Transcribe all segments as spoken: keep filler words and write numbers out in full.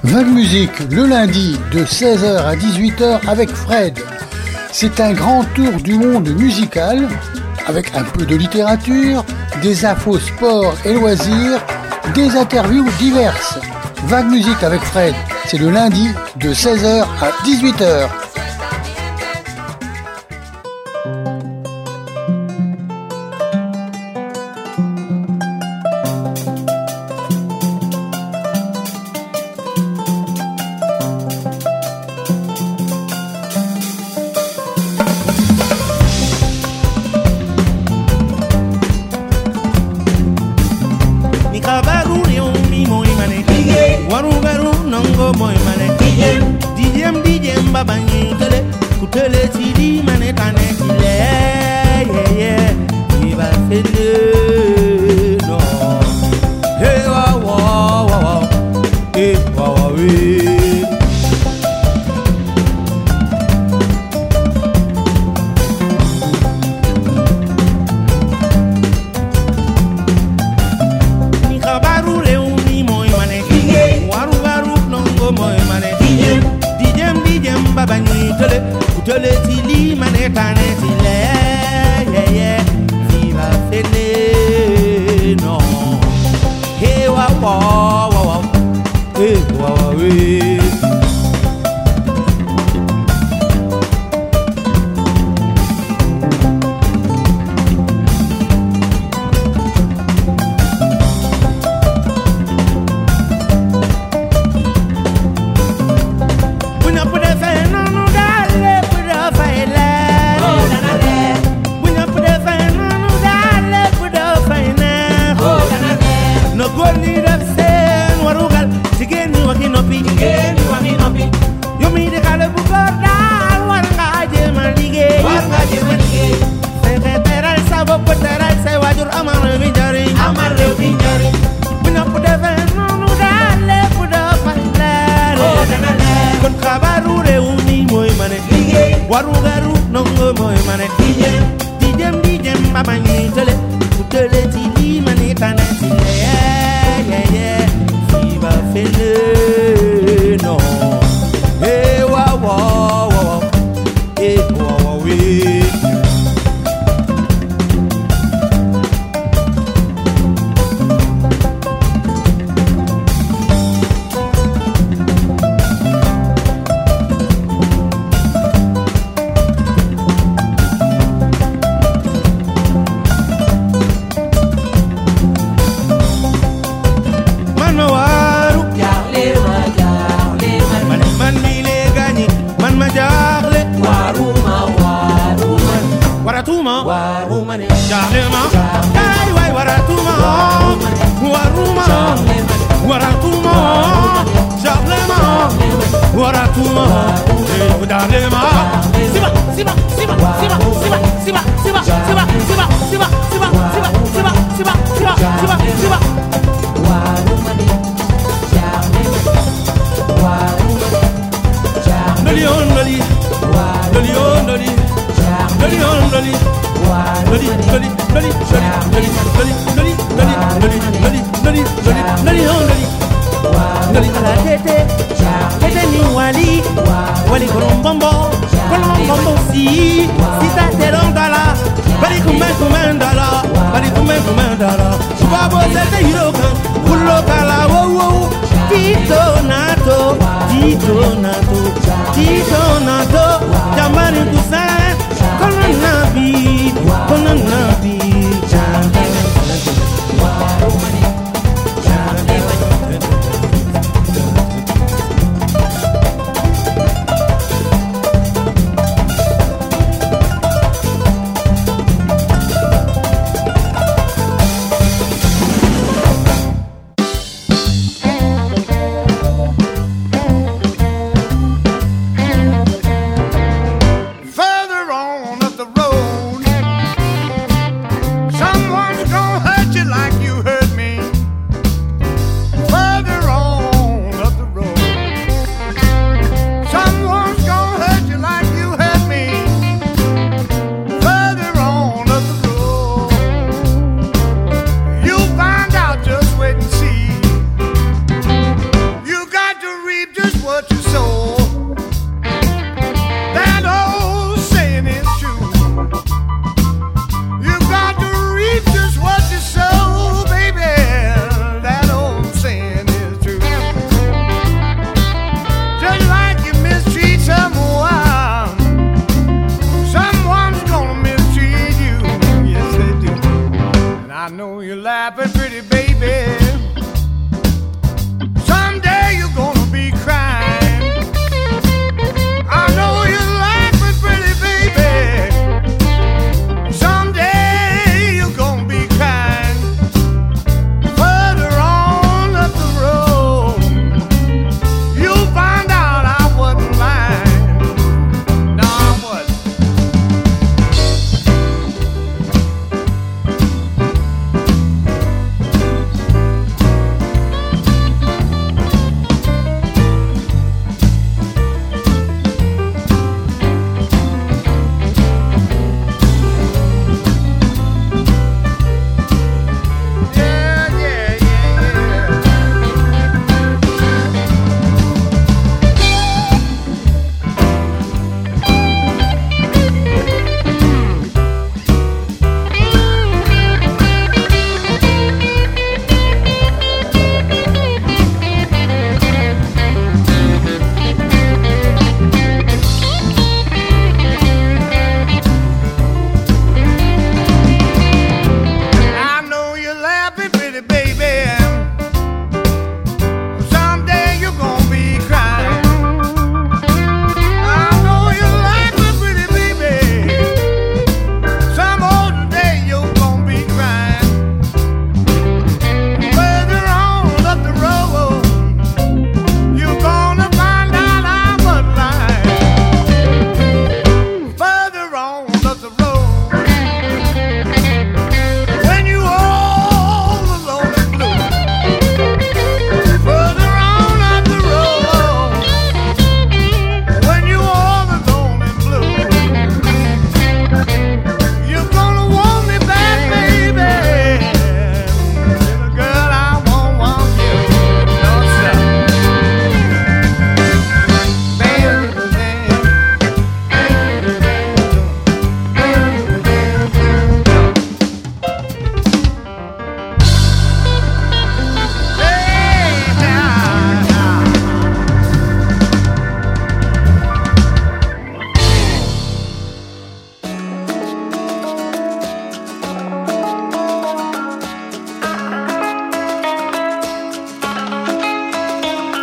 Vague Musique, le lundi de seize heures à dix-huit heures avec Fred. C'est un grand tour du monde musical, avec un peu de littérature, des infos sport et loisirs, des interviews diverses. Vague Musique avec Fred, c'est le lundi de seize heures à dix-huit heures.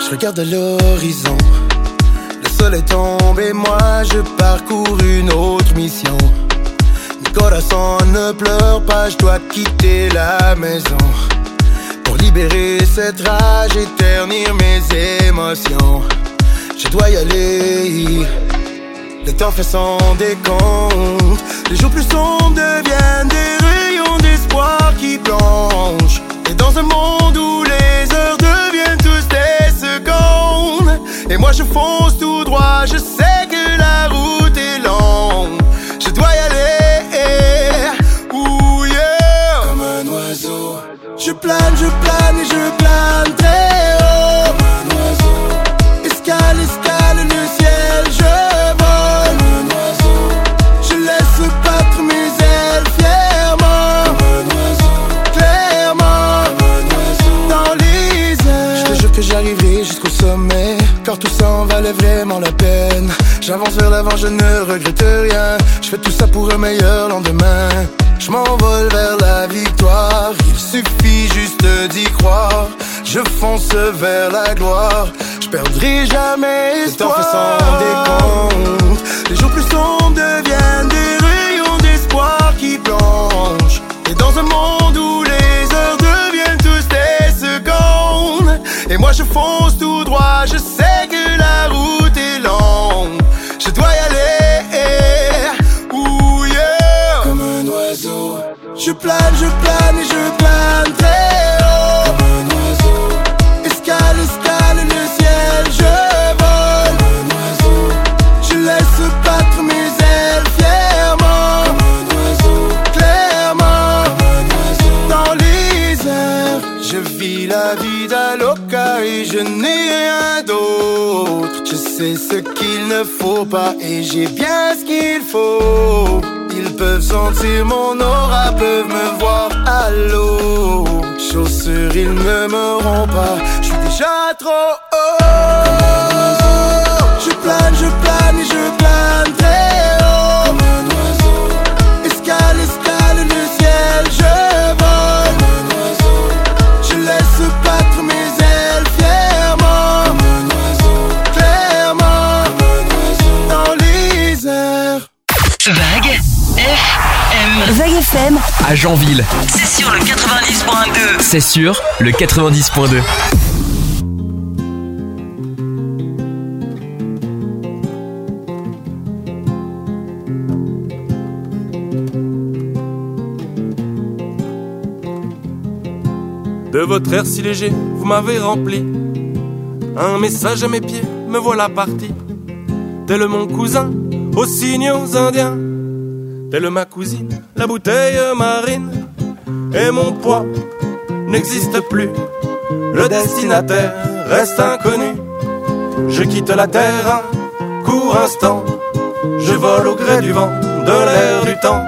Je regarde l'horizon, le soleil tombe et moi je parcours une autre mission. Mon corazon ne pleure pas, je dois quitter la maison pour libérer cette rage et ternir mes émotions. Je dois y aller, le temps fait son décompte. Les jours plus sombres deviennent des rayons d'espoir qui plongent. Et dans un monde où les heures deviennent tous des secondes, et moi je fonce tout droit, je sais que la route est longue. Je dois y aller, ouh yeah. Comme un oiseau, je plane, je plane et je plane très haut. Comme un oiseau, escale, escale le ciel, je vole. Comme un oiseau, je laisse battre mes ailes fièrement. Comme un oiseau, clairement. Comme un oiseau, dans les airs. Je te jure que j'arriverai jusqu'au sommet, car tout ça en valait vraiment la peine. J'avance vers l'avant, je ne regrette rien. Je fais tout ça pour un meilleur lendemain. Je m'envole vers la victoire, il suffit juste d'y croire. Je fonce vers la gloire, je perdrai jamais espoir. Le temps fait son décompte, les jours plus sombres deviennent des rayons d'espoir qui plongent. Et dans un monde où les heures deviennent tous des secondes, et moi je fonce tout droit, je sais que la route est longue. Je dois y aller, ouh yeah. Comme un oiseau, je plane, je plane et je plane très haut. Comme un oiseau, escale, escale le ciel, je vole. Comme un oiseau, je laisse battre mes ailes fièrement. Comme un oiseau, clairement. Comme un oiseau, dans les airs. Je vis la vida loca et je n'ai rien d'autre. Je sais ce qu'il ne faut pas et j'ai bien ce qu'il faut. Ils peuvent sentir mon aura, peuvent me voir à l'eau. Chaussures, ils ne m'auront pas, je suis déjà trop haut. Je plane, je plane et je plane très haut. Comme un oiseau, escale, escale le ciel, je vole. Comme un oiseau, je laisse battre mes ailes fièrement. Comme un oiseau, clairement. Comme un oiseau, dans les airs. Vague F M. Vague F M à Janville. C'est sur le quatre-vingt-dix point deux. C'est sur le quatre-vingt-dix point deux. De votre air si léger, vous m'avez rempli un message à mes pieds, me voilà parti. Tel mon cousin, aux signaux indiens, telle ma cousine, la bouteille marine. Et mon poids n'existe plus, le destinataire reste inconnu. Je quitte la terre un court instant, je vole au gré du vent, de l'air, du temps.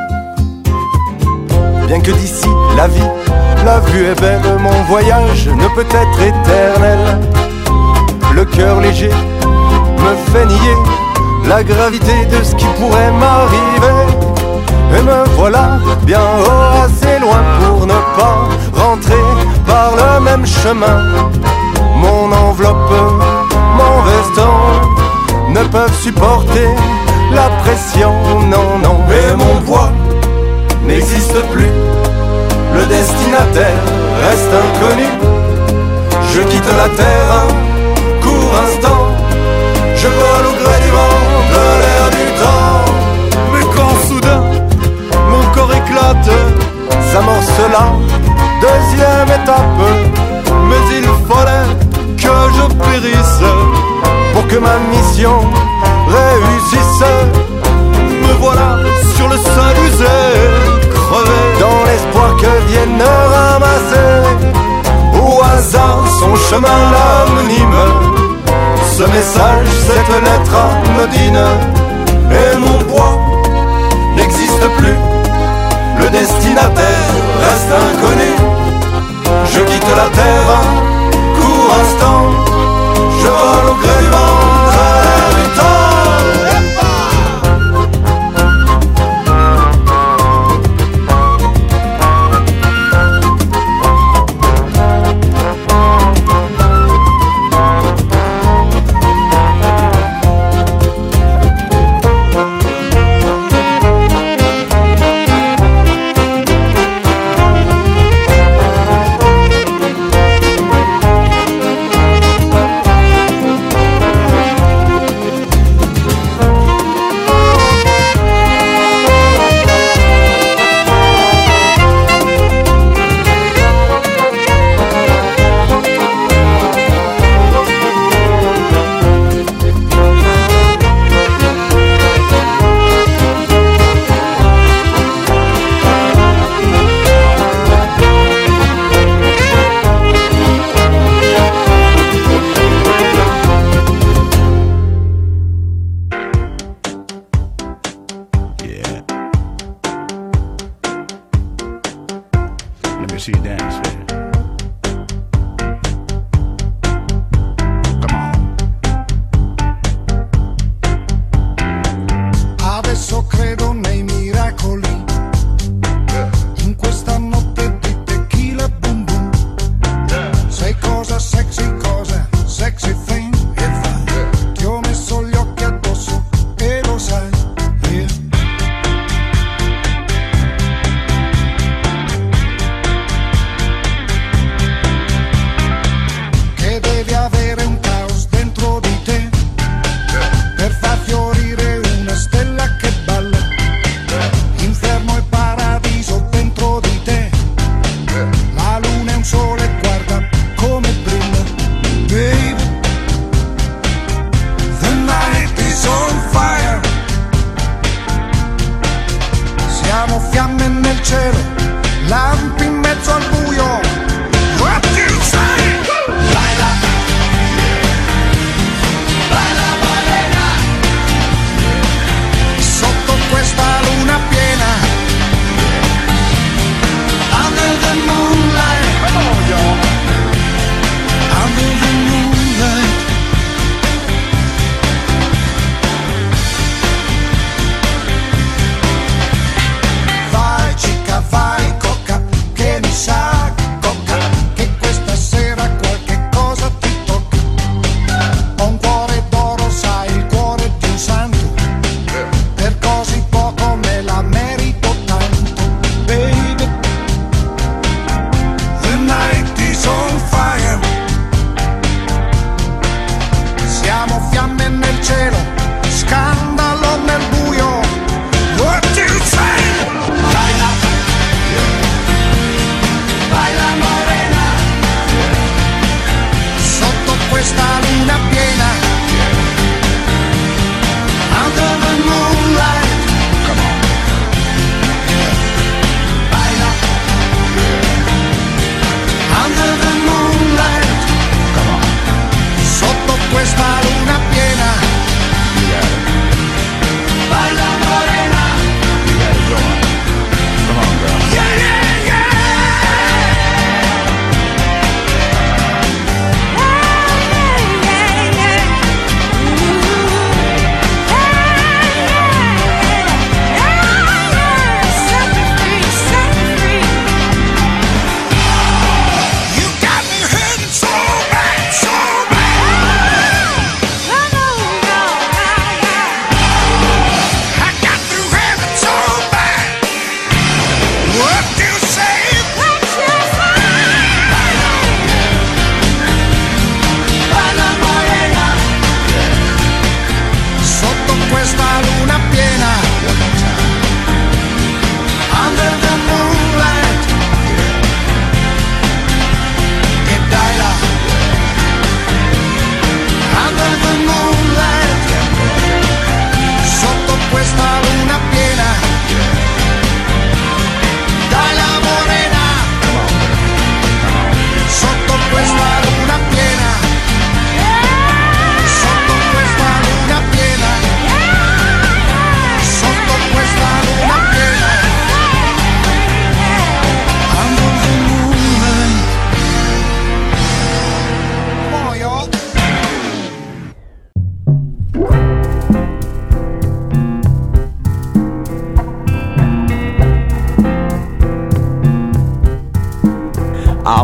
Bien que d'ici la vie, la vue est belle, mon voyage ne peut être éternel. Le cœur léger me fait nier la gravité de ce qui pourrait m'arriver. Et me voilà bien haut, assez loin pour ne pas rentrer par le même chemin. Mon enveloppe, mon veston ne peuvent supporter la pression, non, non. Et mon poids n'existe plus, le destinataire reste inconnu. Je quitte la terre un court instant, je vole au gré du vent, de l'air, du temps. Mais quand soudain mon corps éclate, s'amorce la deuxième étape. Mais il fallait que je périsse pour que ma mission réussisse. Me voilà sur le Saint-Luzet, crevé dans l'espoir que vienne ramasser au hasard son chemin l'anonyme. Ce message, cette lettre anodine. Et mon poids n'existe plus, le destinataire reste inconnu. Je quitte la terre un court instant, je vole au gré du vent, de l'air, du temps.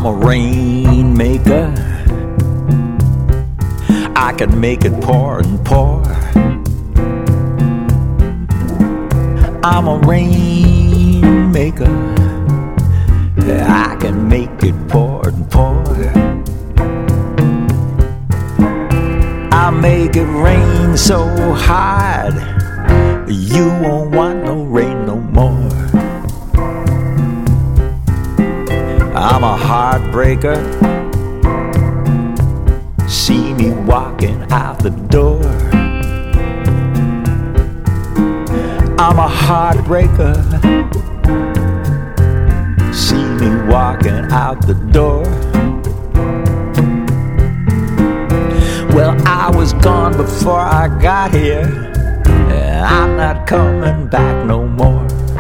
I'm a rainmaker. I can make it pour and pour. I'm a rainmaker. I can make it pour and pour. I make it rain so hard you won't want no rain no more. I'm a heartbreaker. See me walking out the door. I'm a heartbreaker. See me walking out the door. Well, I was gone before I got here. I'm not coming back no more.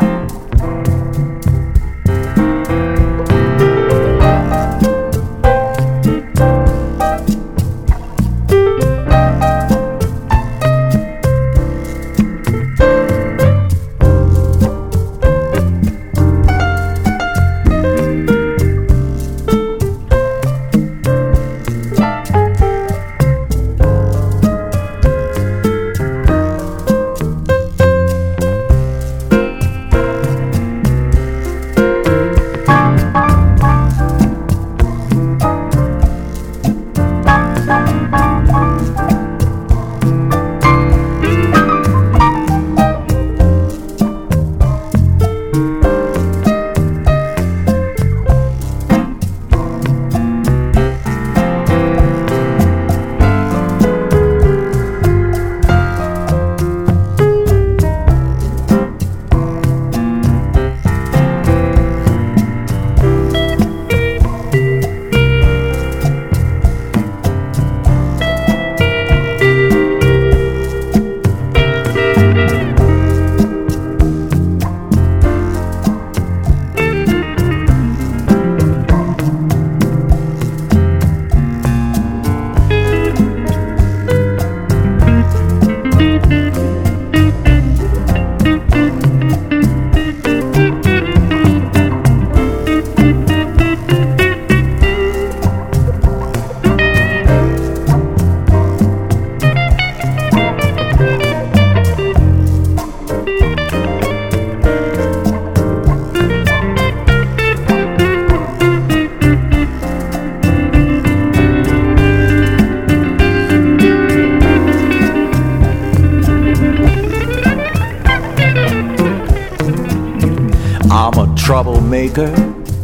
Troublemaker.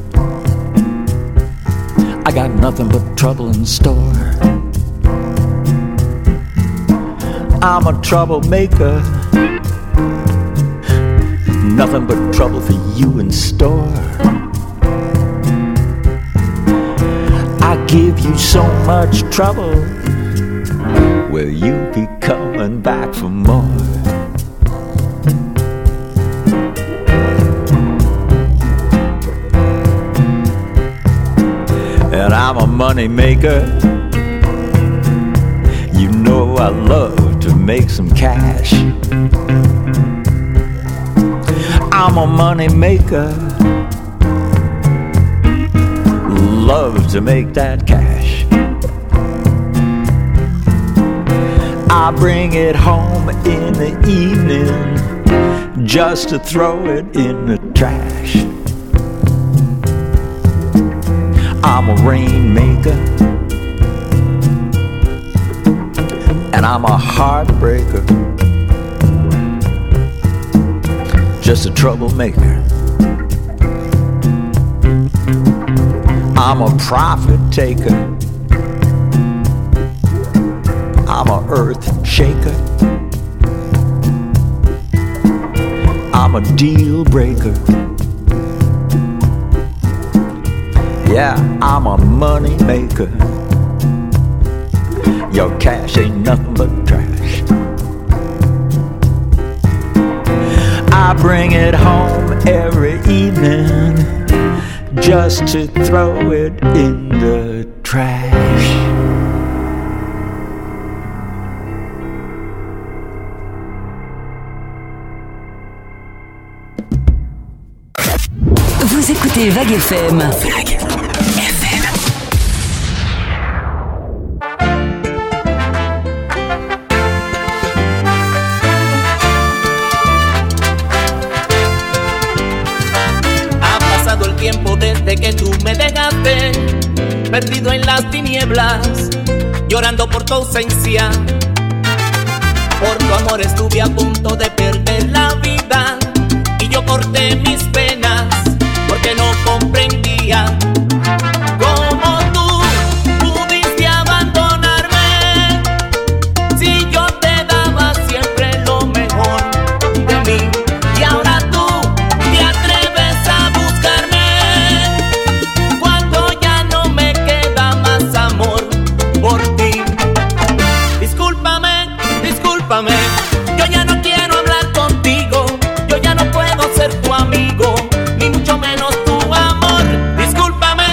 I got nothing but trouble in store. I'm a troublemaker. Nothing but trouble for you in store. I give you so much trouble. Will you be coming back for more? And I'm a money maker. You know I love to make some cash. I'm a money maker. Love to make that cash. I bring it home in the evening just to throw it in the trash. I'm a rainmaker, and I'm a heartbreaker, just a troublemaker. I'm a profit taker, I'm a earth shaker, I'm a deal breaker. Yeah, I'm a money maker. Your cash ain't nothing but trash. I bring it home every evening just to throw it in the trash. Vous écoutez Vague F M. Vague F M. tinieblas, llorando por tu ausencia. Por tu amor estuve a punto de perder la vida y yo corté mis penas porque no comprendía cómo tú pudiste abandonarme si yo te daba siempre lo mejor de mí. Y ahora tú te atreves a buscarme cuando ya no me queda más amor por ti. Discúlpame, discúlpame, yo ya no quiero hablar contigo, yo ya no puedo ser tu amigo, ni mucho menos tu amor. Discúlpame,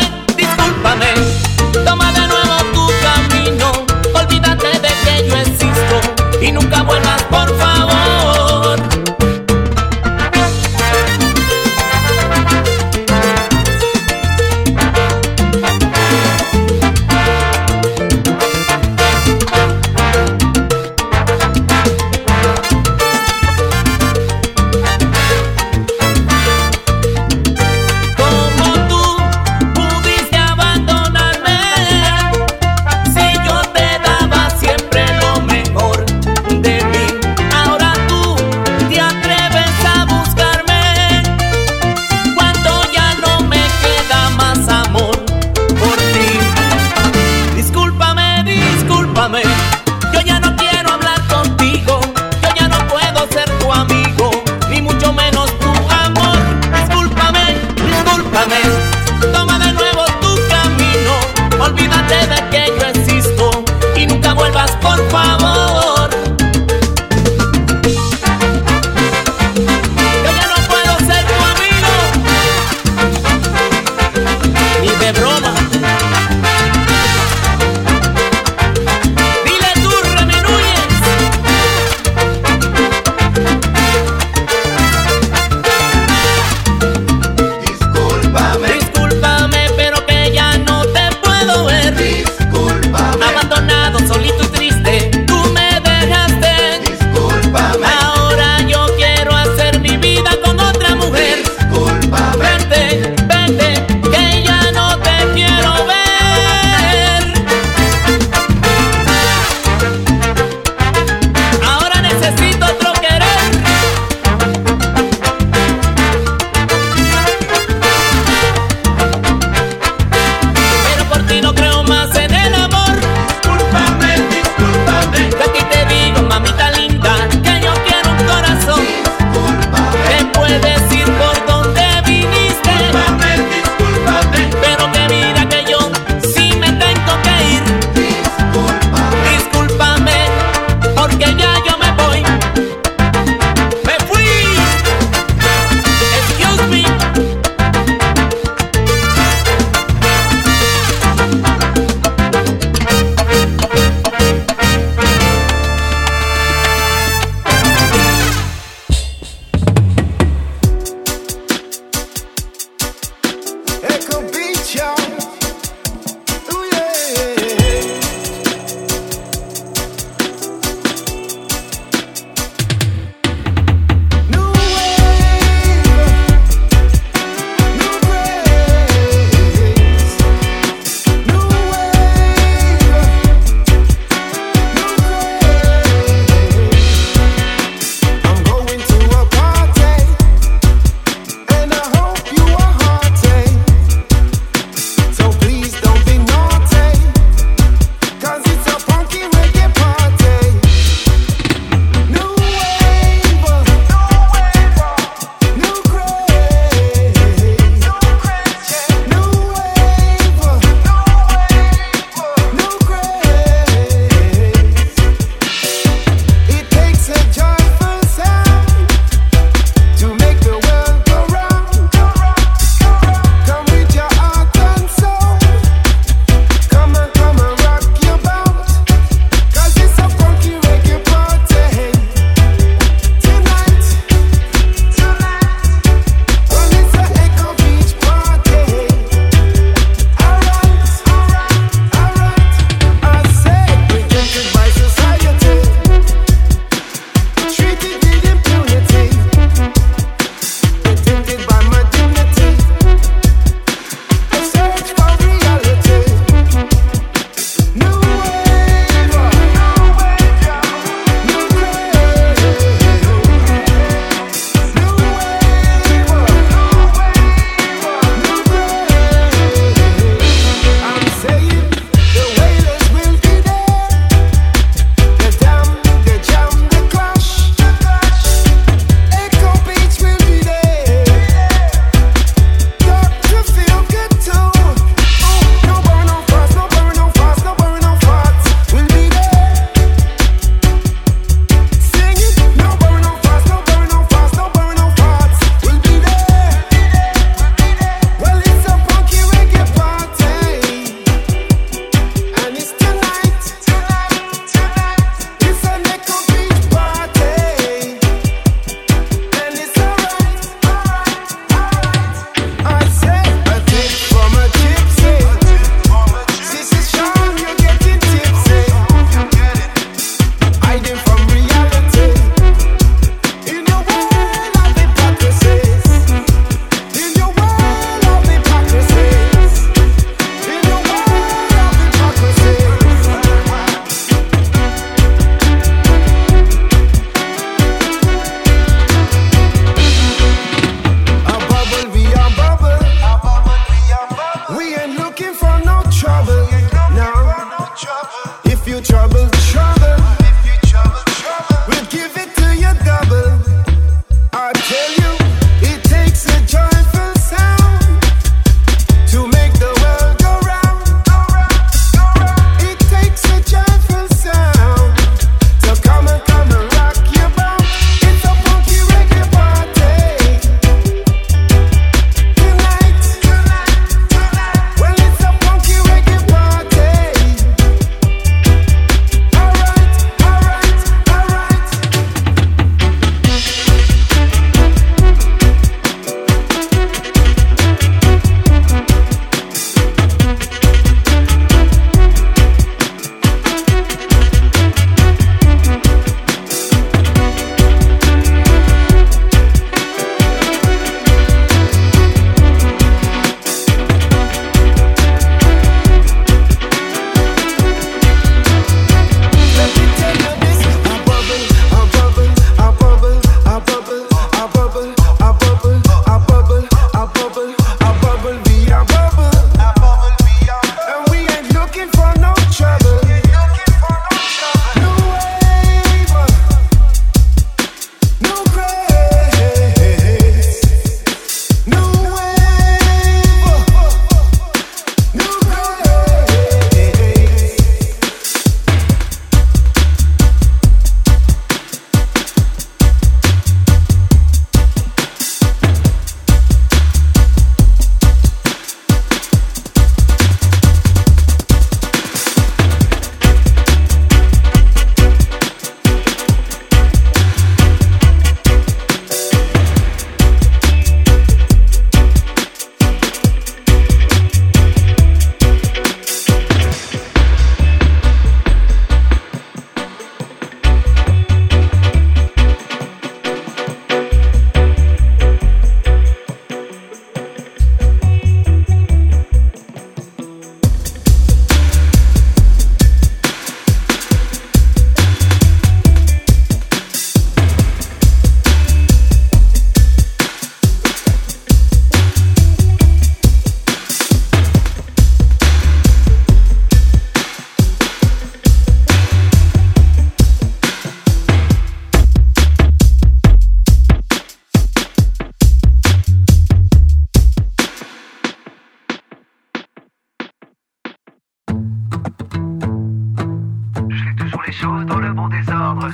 les choses dans le bon désordre.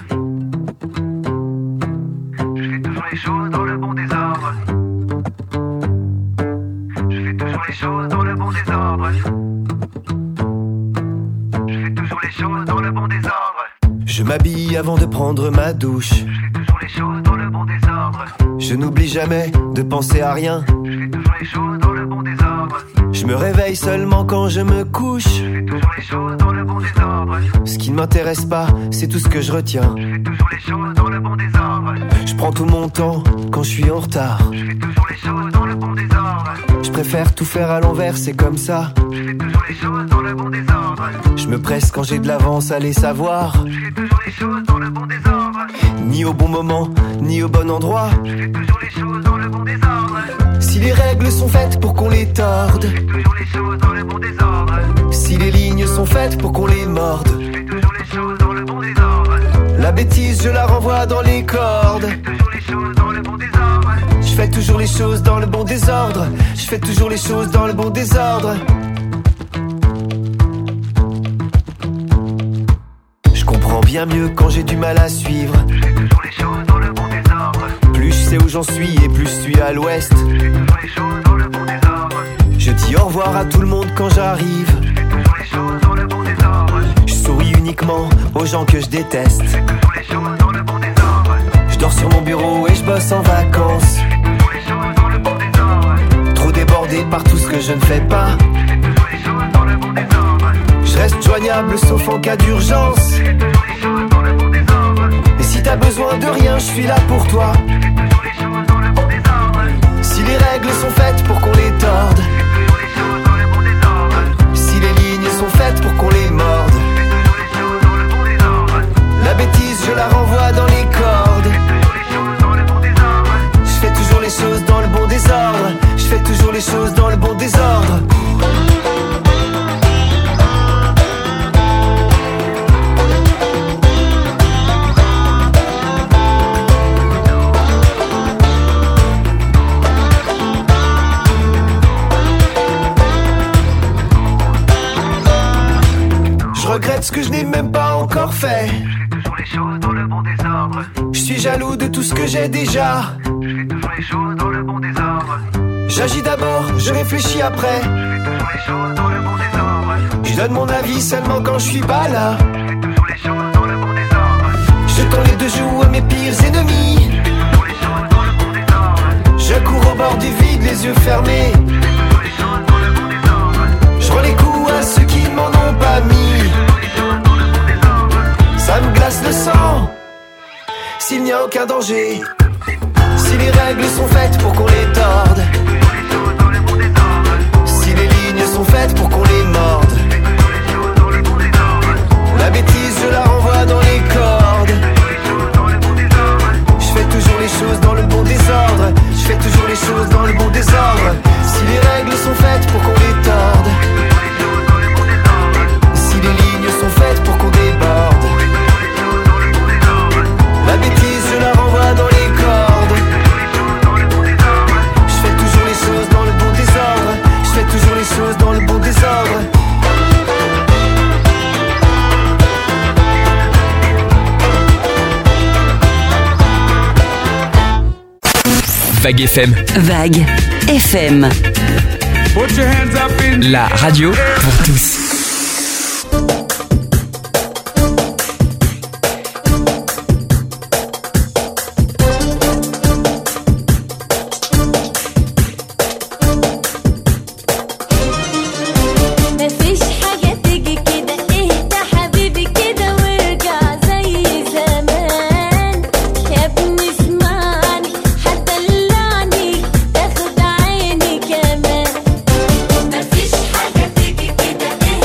Je fais toujours les choses dans le bon désordre. Je fais toujours les choses dans le bon désordre. Je fais toujours les choses dans le bon désordre. Je m'habille avant de prendre ma douche. Je fais toujours les choses dans le bon désordre. Je n'oublie jamais de penser à rien. Je fais toujours les choses dans le bon désordre. Je me réveille seulement quand je me couche. Je fais toujours les choses dans le bon désordre. Ce qui ne m'intéresse pas, c'est tout ce que je retiens. Je fais toujours les choses dans le bon désordre. Je prends tout mon temps quand je suis en retard. Je fais toujours les choses dans le bon désordre. Je préfère tout faire à l'envers, c'est comme ça. Je fais toujours les choses dans le bon désordre. Je me presse quand j'ai de l'avance, allez savoir. Je fais toujours les choses dans le bon désordre. Ni au bon moment, ni au bon endroit. Je fais toujours les choses dans le bon désordre. Si les règles sont faites pour qu'on les torde. Je fais toujours les choses dans le bon désordre. Si les lignes sont faites pour qu'on les morde. Je fais toujours les choses dans le bon désordre. La bêtise, je la renvoie dans les cordes. Je fais toujours les choses dans le bon désordre. Je fais toujours les choses dans le bon désordre. Je fais toujours les choses dans le bon désordre. Je comprends bien mieux quand j'ai du mal à suivre. Je fais toujours les choses dans le bon désordre. Plus je sais où j'en suis et plus je suis à l'ouest. Je fais toujours les choses dans le bon désordre. Je dis au revoir à tout le monde quand j'arrive. Je fais toujours les choses dans le bon désordre. Je souris uniquement aux gens que je déteste. Je fais toujours les choses dans le bon désordre. Je dors sur mon bureau et je bosse en vacances. Je fais toujours les choses dans le bon désordre. Trop débordé par tout ce que je ne fais pas. Je fais toujours les choses dans le bon désordre. Je reste joignable sauf en cas d'urgence. Je fais toujours les choses dans le bon désordre. Et si t'as besoin de rien, je suis là pour toi. Je fais toujours les choses dans le bon désordre. Si les règles sont faites pour qu'on les torde. Je fais toujours les choses dans le bon désordre. Si les lignes sont faites pour qu'on les morde. Je fais toujours les choses dans le bon désordre. La bêtise, je la renvoie dans les cordes. Je fais toujours les choses dans le bon désordre. Je fais toujours les choses dans le bon désordre. Je fais toujours les choses dans le bon désordre. Je regrette ce que je n'ai même pas encore fait. Je fais toujours les choses dans le bon désordre. Je suis jaloux de tout ce que j'ai déjà. Je fais toujours les choses dans le bon désordre. J'agis d'abord, je réfléchis après. Je fais toujours les choses dans le bon désordre. Je donne mon avis seulement quand je suis pas là. Je fais toujours les choses dans le bon désordre. Je tends les deux joues à mes pires ennemis. Je fais toujours les choses dans le bon désordre. Je cours au bord du vide, les yeux fermés. Je fais toujours les choses dans le bon désordre. Je rends les coups à ceux qui ne m'en ont pas mis. Je fais toujours les choses dans le bon désordre. Ça me glace le sang. S'il n'y a aucun danger. Si les règles sont faites pour qu'on les torde. Je fais toujours les choses dans le bon désordre. Si les lignes sont faites pour qu'on les morde. Je fais toujours les choses dans le bon désordre. La bêtise, je la renvoie dans les cordes. Je fais toujours les choses dans le bon désordre. Je fais toujours les choses dans le bon désordre. Je fais toujours les choses dans le bon désordre. Si les règles sont faites pour qu'on les torde. Si les lignes sont faites pour qu'on déborde. La bêtise, je la renvoie dans les cordes. Je fais toujours les choses dans le bon désordre. Je fais toujours les choses dans le bon désordre. Vague F M. Vague F M. La radio pour tous. مفيش حاجة تيجي كده اهدى حبيبي كده وارجع زي زمان يا ابني اسمعني هتدلعني تاخد عيني كمان مفيش حاجة تيجي كده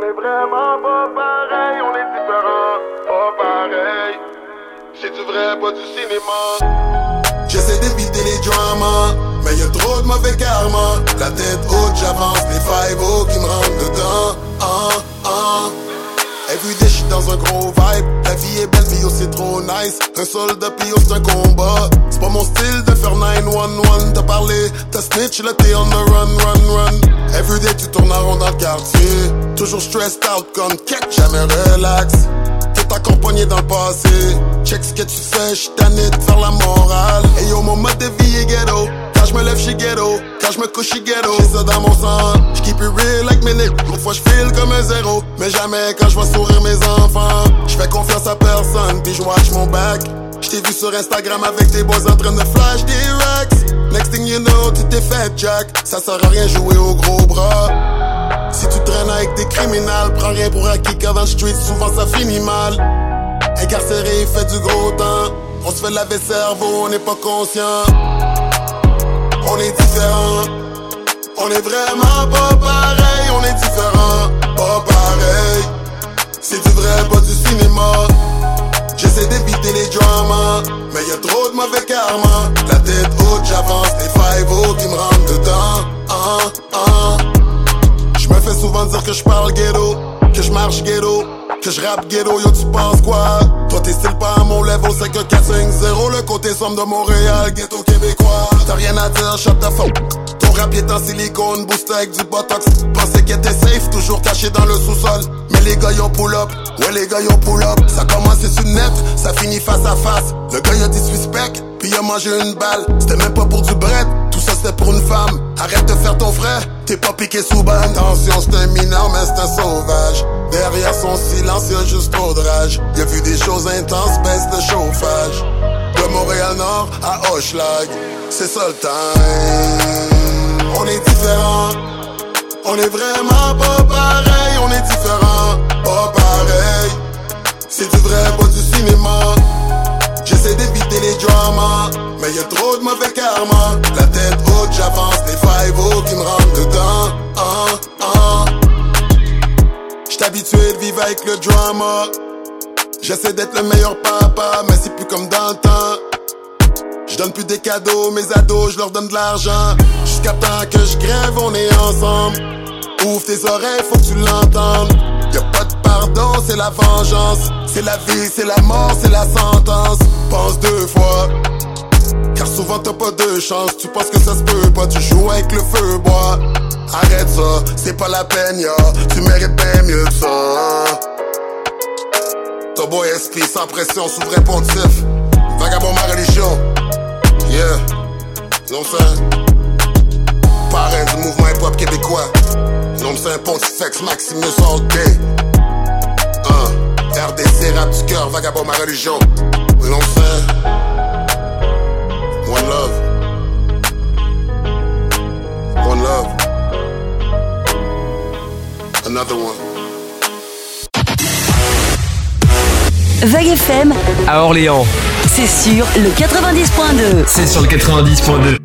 est vraiment pas pareil, on est différents, pas pareil. C'est du vrai, pas du cinéma. J'essaie d'éviter les dramas, mais y'a trop de mauvais karma. La tête haute, j'avance, les five oh qui me rentrent dedans. Ah, ah. Everyday, j'suis dans un gros vibe. La vie est belle, pis c'est trop nice. Un soldat, pis c'est un combat. C'est pas mon style de faire nine one one. T'as parlé, t'as snitch, là t'es on the run, run, run. Everyday, tu tournes en rond dans le quartier. Toujours stressed out comme quête, jamais relax. T'es accompagné dans le passé. Check ce que tu fais, j'suis tanné de faire la morale. Et yo, mon mode de vie est ghetto. Quand j'me lève, j'suis ghetto. Quand j'me couche, j'suis ghetto. J'ai ça dans mon sang. J'keep it real like mes niggas. L'autre fois, j'file comme un zéro. Mais jamais quand j'vois sourire mes enfants. J'fais confiance à personne, pis j'watch mon back. J't'ai vu sur Instagram avec tes boys en train de flash des racks. Next thing you know, tu t'es fait jack. Ça sert à rien jouer au gros bras. Si tu traînes avec des criminels, prends rien pour acquis car dans le street, souvent ça finit mal. Incarcéré, il fait du gros temps. On se fait laver le cerveau, on n'est pas conscient. On est différents. On est vraiment pas pareil, on est différents. Pas pareil. C'est du vrai, pas du cinéma. J'essaie d'éviter les dramas, mais y'a trop de mauvais karma. La tête haute, j'avance, les five oh qui me rentrent dedans. Ah, ah. J'me fais souvent dire que j'parle ghetto, que j'marche ghetto, que j'rappe ghetto, yo tu penses quoi? Toi t'es style pas à mon level, c'est que quatre cinq zéro, le côté somme de Montréal, ghetto québécois. T'as rien à dire, shut the fuck. Ton rap est en silicone, boosté avec du botox. Pensais qu'il était safe, toujours caché dans le sous-sol. Mais les gars y'ont pull up, ouais les gars y'ont pull up. Ça commence sur le net, ça finit face à face. Le gars y'a disrespect, puis il a mangé une balle. C'était même pas pour du bread, tout ça c'était pour une femme. Arrête de faire ton frère, t'es pas piqué sous balle. Attention, c'est un mineur, mais c'est un sauvage. Derrière son silence, y'a juste trop de rage. Y'a vu des choses intenses, baisse de chauffage. De Montréal-Nord à Hochelag, c'est ça le time. On est différents. On est vraiment pas pareil, on est différents. Pas pareil. C'est du vrai, pas du cinéma. J'essaie d'éviter les dramas, mais y'a trop de mauvais karma. La tête haute, j'avance, les five oh qui me rentrent dedans. Ah, ah. J'suis habitué de vivre avec le drama. J'essaie d'être le meilleur papa, mais c'est plus comme dans le temps. J'donne plus des cadeaux, mes ados, j'leur donne de l'argent. Jusqu'à temps que j'grève, on est ensemble. Ouvre tes oreilles, faut que tu l'entendes. Y'a pas de pardon, c'est la vengeance. C'est la vie, c'est la mort, c'est la sentence. Pense deux fois, car souvent t'as pas de chance. Tu penses que ça se peut pas, tu joues avec le feu, bois. Arrête ça, c'est pas la peine, ya. Tu mérites bien mieux que ça. Ton beau esprit sans pression, souverain pontif. Vagabond ma religion. Yeah, non ça. Parrain du mouvement hip-hop québécois. Non c'est un pontifex Maximus all day. uh, R D C, rap du cœur, vagabond ma religion. Non ça. One love. One love. Another one. Vague F M à Orléans. C'est sur le quatre-vingt-dix point deux. C'est sur le quatre-vingt-dix point deux.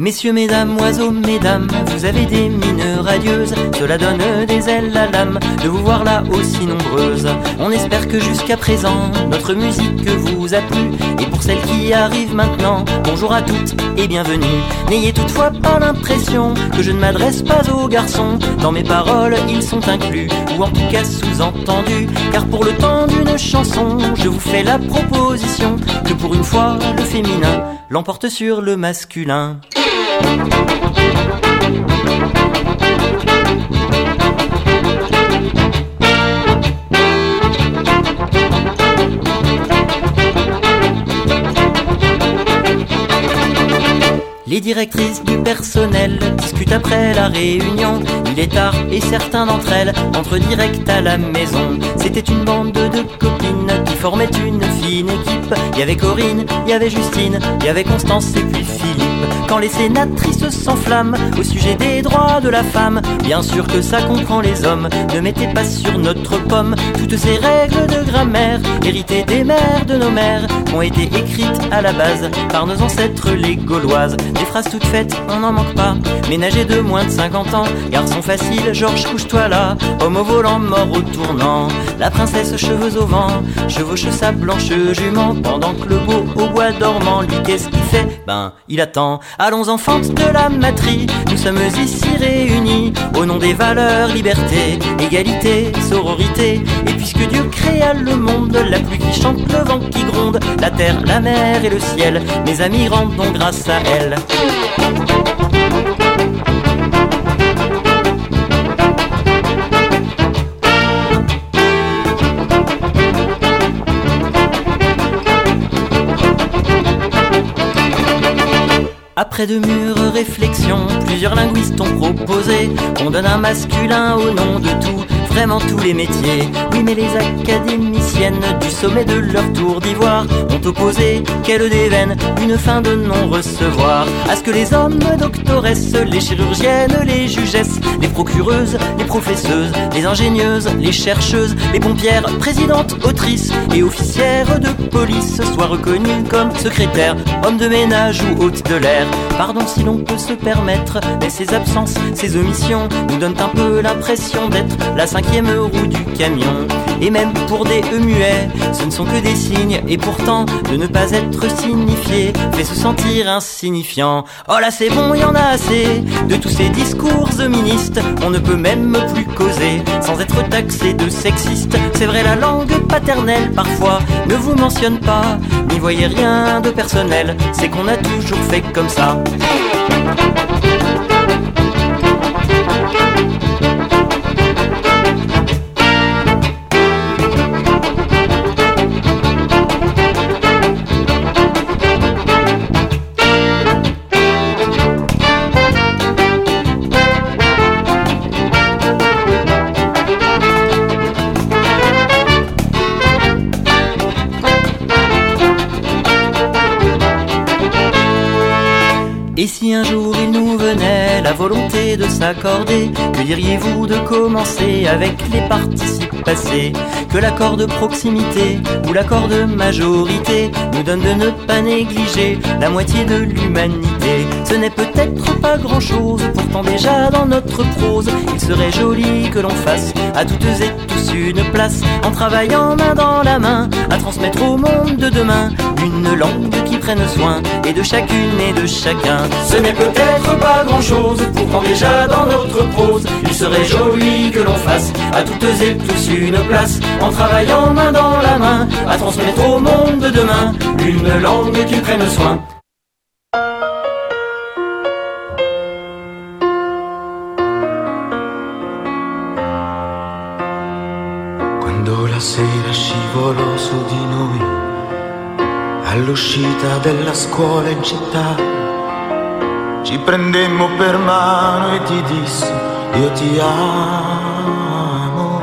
Messieurs, mesdames, oiseaux, mesdames, vous avez des mines radieuses, cela donne des ailes à l'âme de vous voir là aussi nombreuses. On espère que jusqu'à présent, notre musique vous a plu. Et pour celles qui arrivent maintenant, bonjour à toutes et bienvenue. N'ayez toutefois pas l'impression que je ne m'adresse pas aux garçons. Dans mes paroles, ils sont inclus, ou en tout cas sous-entendus. Car pour le temps d'une chanson, je vous fais la proposition que pour une fois, le féminin l'emporte sur le masculin. Les directrices du personnel discutent après la réunion. Il est tard et certains d'entre elles entrent direct à la maison. C'était une bande de copines qui formaient une fine équipe. Il y avait Corinne, il y avait Justine, il y avait Constance et puis Philippe. Quand les sénatrices s'enflamment au sujet des droits de la femme, bien sûr que ça comprend les hommes. Ne mettez pas sur notre pomme toutes ces règles de grammaire héritées des mères de nos mères, ont été écrites à la base par nos ancêtres les Gauloises. Des phrases toutes faites, on n'en manque pas. Ménager de moins de cinquante ans, garçon facile, Georges couche-toi là. Homme au volant, mort au tournant. La princesse cheveux au vent chevauche sa blanche jument, pendant que le beau au bois dormant, lui qu'est-ce qu'il fait? Ben, il attend. Allons enfants de la matrie, nous sommes ici réunis au nom des valeurs, liberté, égalité, sororité. Et puisque Dieu créa le monde, la pluie qui chante, le vent qui gronde, la terre, la mer et le ciel, mes amis rendent donc grâce à elle. Après de mûres réflexions, plusieurs linguistes ont proposé qu'on donne un masculin au nom de tout, vraiment tous les métiers. Oui, mais les académiciennes du sommet de leur tour d'ivoire ont opposé, quelle déveine, une fin de non-recevoir à ce que les hommes doctoresses, les chirurgiennes, les jugesses, les procureuses, les professeuses, les ingénieuses, les chercheuses, les pompières, présidentes, autrices et officières de police soient reconnues comme secrétaires, hommes de ménage ou hôtes de l'air. Pardon si l'on peut se permettre, mais ces absences, ces omissions nous donnent un peu l'impression d'être la cinquième roue du camion. Et même pour des E muets, ce ne sont que des signes, et pourtant de ne pas être signifié fait se sentir insignifiant. Oh là c'est bon, y en a assez de tous ces discours ministres. On ne peut même plus causer sans être taxé de sexiste. C'est vrai, la langue paternelle parfois ne vous mentionne pas, n'y voyez rien de personnel, c'est qu'on a toujours fait comme ça. Et si un jour il nous venait la volonté de s'accorder, que diriez-vous de commencer avec les participes passés? Que l'accord de proximité ou l'accord de majorité nous donne de ne pas négliger la moitié de l'humanité. Ce n'est peut-être pas grand-chose, pourtant déjà dans notre prose, il serait joli que l'on fasse à toutes et tous une place, en travaillant main dans la main, à transmettre au monde de demain une langue qui prenne soin et de chacune et de chacun. Ce n'est peut-être pas grand-chose, pourtant déjà dans notre prose, il serait joli que l'on fasse à toutes et tous une place, en travaillant main dans la main, à transmettre au monde de demain une langue qui prenne soin. Quando la sera scivolò su di noi, all'uscita della scuola in città, ci prendemmo per mano e ti dissi io ti amo.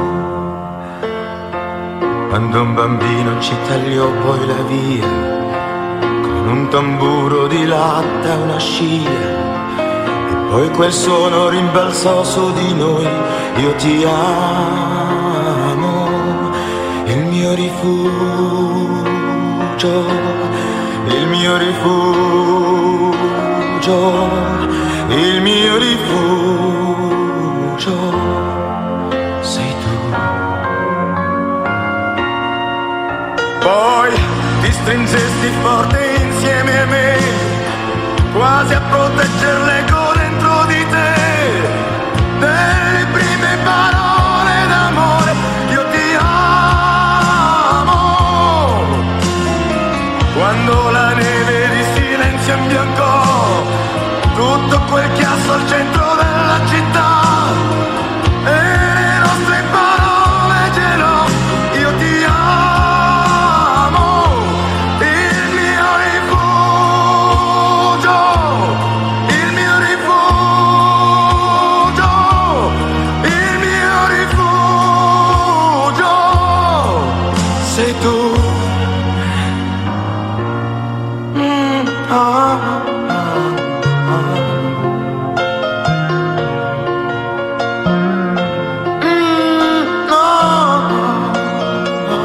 Quando un bambino ci tagliò poi la via, con un tamburo di latta e una scia, e poi quel suono rimbalzò su di noi, io ti amo, il mio rifugio, il mio rifugio. rifugio, il mio rifugio sei tu. Poi ti stringesti forte insieme a me, quasi a protegger l'eco dentro di te, delle prime parole d'amore, io ti amo. Quando la neve di silenzio imbiancò tutto quel chiasso al centro della città, e le nostre parole gelò, io ti amo, il mio rifugio, il mio rifugio, il mio rifugio sei tu. Mm, ah, ah, ah. Mm, no, no.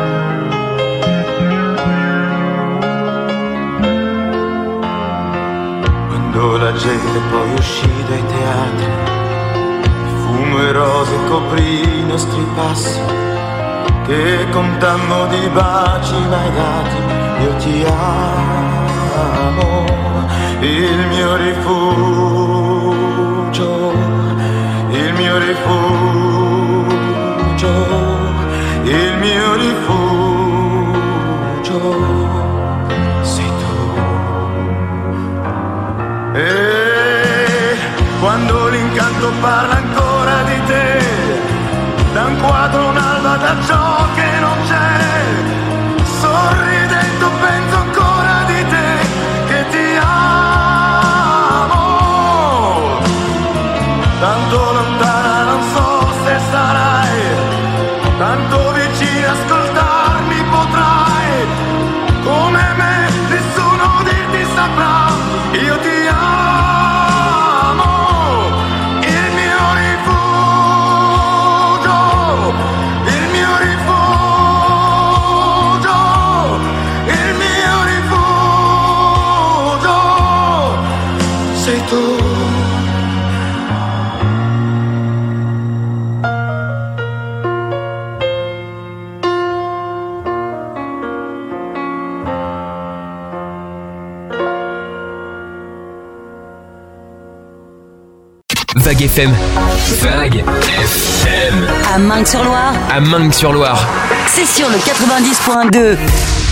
Quando la gente poi uscì dai teatri, il fumo e rose coprì i nostri passi, che contammo di baci mai dati, io ti amo, il mio rifugio, il mio rifugio, il mio rifugio sei tu. E quando l'incanto parla ancora di te, da un quadro un'alba da ciò che non c'è, sorridendo penso ancora di te, che ti amo. Tanto lontana non so se sarai, tanto vicina ascoltarmi potrai, come me nessuno dirti saprà, io ti amo, il mio rifugio, il mio rifugio, il mio rifugio sei tu. Vague F M. Vague F M. À Meung-sur-Loire. À Meung-sur-Loire. C'est sur le quatre-vingt-dix point deux.